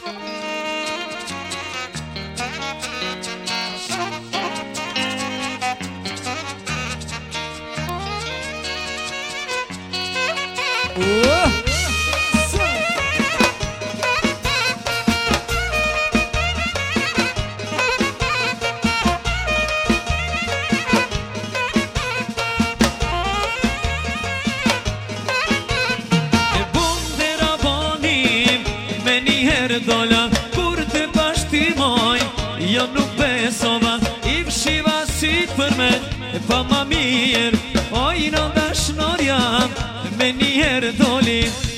Dola, kur të bashtimoj, jo nuk besova, I fshiva syt për me, pa ma mirë, oj në dashnorja, me njëherë doli,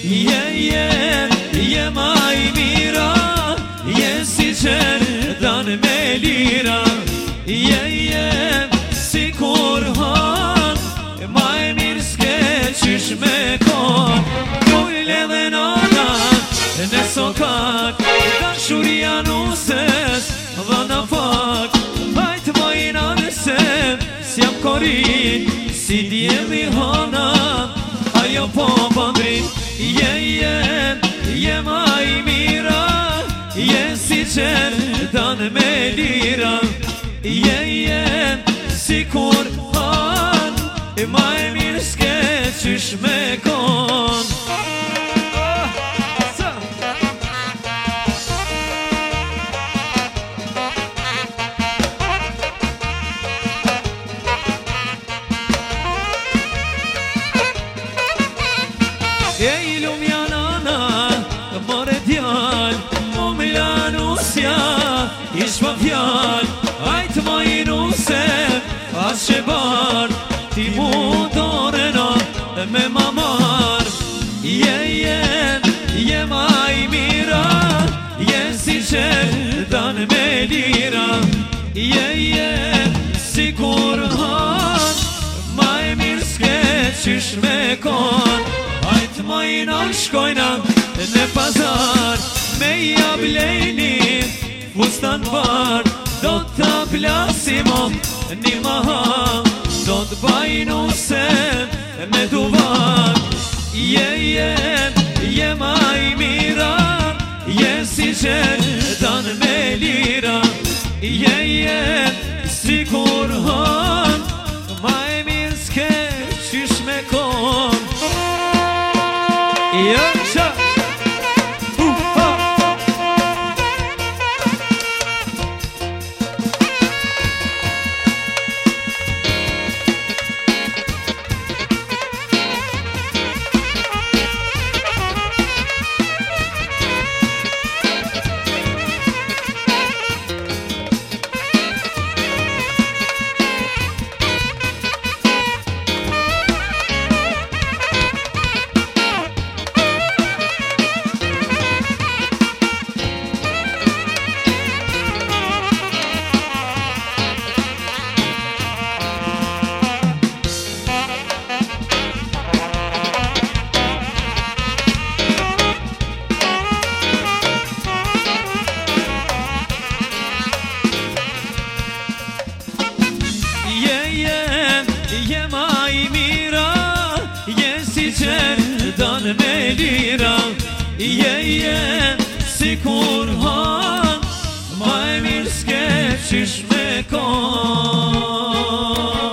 je ma I mira, je si qërë danë me lira, je si kur han, ma e mirë s'ke qysh me kon, kulle dhe nana, në sokak, dashuria nuses, dhe në fak, hajtë mojna nëse, s'jam korin, si djeli hana, ajo po pëndrin, je ma I mira, je si qërë danë me lira, je si kur han, ma e mirë s'ke qysh me kon. E lumja nana, more djall, m'la nusja, ish pa fjall, ajtë ma I nuse, as që bar, ti mu dorena, me ma mar, je ma I mira, je si qërë danë me lira, je si kur han, ma e mirë s'ke qysh me kon. Majna shkojna në pazar, me ja blejni fustan bar, do t'a plasimo një maham, do t'bajnu se me duvak, je ma I mira, je si qërë danë me lira, je si kur han, ma e mirë s'ke qysh me kon. Yaksha je ma I mira, je si qërë danë me lira, je si kur han, ma e mirë s'ke qysh me kon.